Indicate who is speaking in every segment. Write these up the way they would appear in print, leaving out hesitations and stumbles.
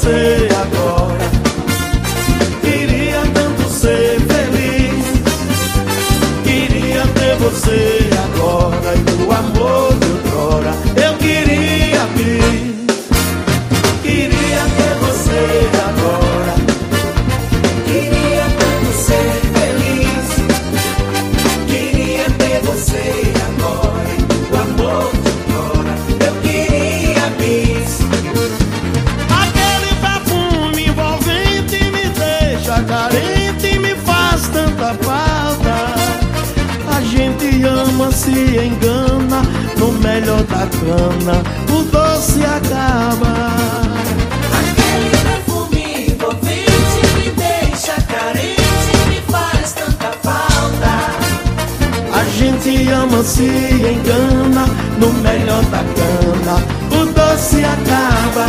Speaker 1: você agora. Queria tanto ser feliz, queria ter você agora. E o amor de outrora eu queria vir. Queria ter você agora.
Speaker 2: Queria tanto ser feliz, queria ter você agora. E o amor de outrora eu queria bis.
Speaker 1: Aquele perfume envolvente me deixa carente, me faz tanta falta. A gente ama, se engana, no melhor da cana o doce acaba.
Speaker 2: Aquele perfume envolvente me deixa carente, me faz tanta falta.
Speaker 1: A gente ama, se engana, no melhor da cana o doce acaba.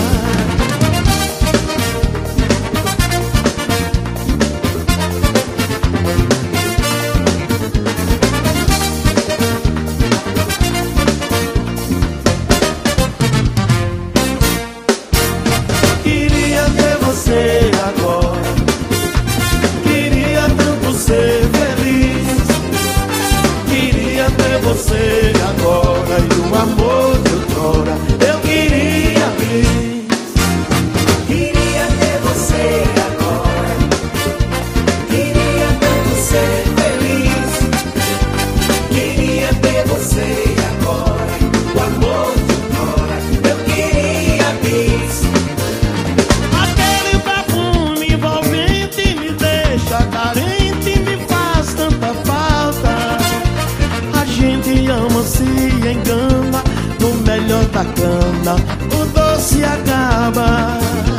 Speaker 1: Queria ter você agora, queria tanto ser feliz, queria ter você agora. E o amor de outrora eu queria vir.
Speaker 2: Queria ter você agora, queria tanto ser feliz, queria ter você agora. O amor de outrora eu queria bis.
Speaker 1: Aquele perfume envolvente me deixa carente, me faz tanta falta. A gente ama, se engana, no melhor da cana o doce acaba.